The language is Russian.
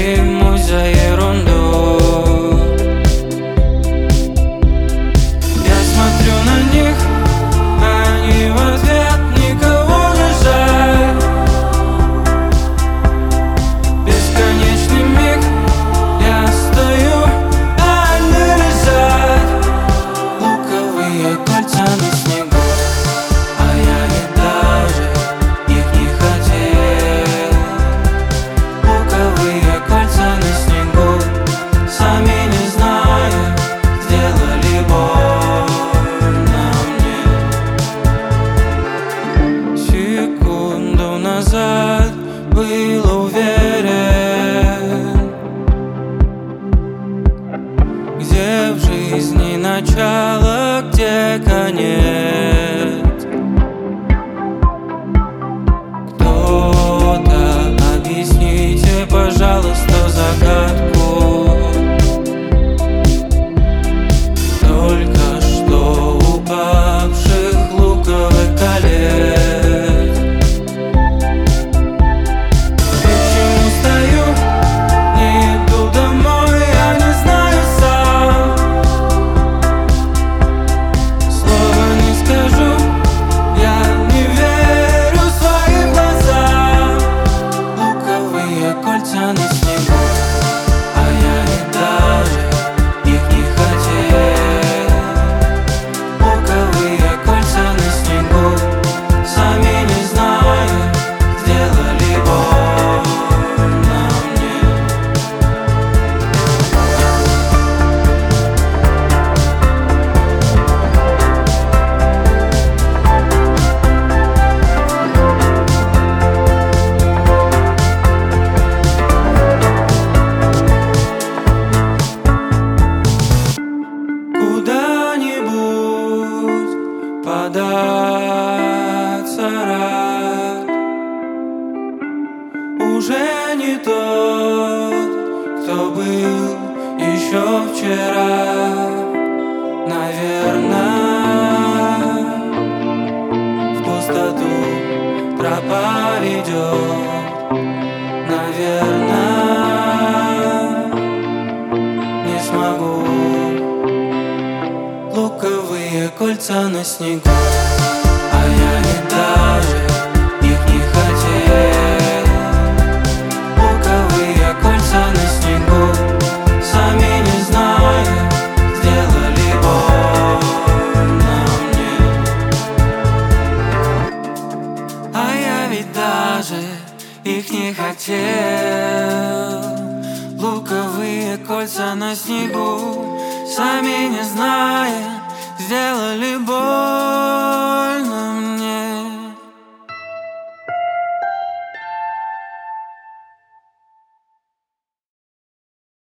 примусь за ерунду. Я смотрю на них, они в ответ никого не жаль. Бесконечный миг, я стою, а они лежат. Луковые кольца на снегу, а я и даже их не хотел. Луковые кольца на снегу, сами не зная, сделали больно мне. Секунду назад был уверен, где в жизни начало, где конец. Кто-то, объясните, пожалуйста, загадку. Только что упавших луковых колец. Почему стою, не иду домой, я не знаю сам. Слова не скажу, я не верю своим глазам. Луковые кольца на снегу, а я и даже их не хотел. Луковые кольца на снегу, сами не зная, сделали больно мне. Куда-нибудь податься рад. Уже не тот, кто был еще вчера. Наверное, в пустоту тропа ведет. Наверное, не смогу. Луковые кольца на снегу, а я и даже их не хотел. Луковые кольца на снегу, сами не зная, сделали больно мне. А я ведь даже их не хотел. Луковые кольца на снегу, сами не зная, сделали боль.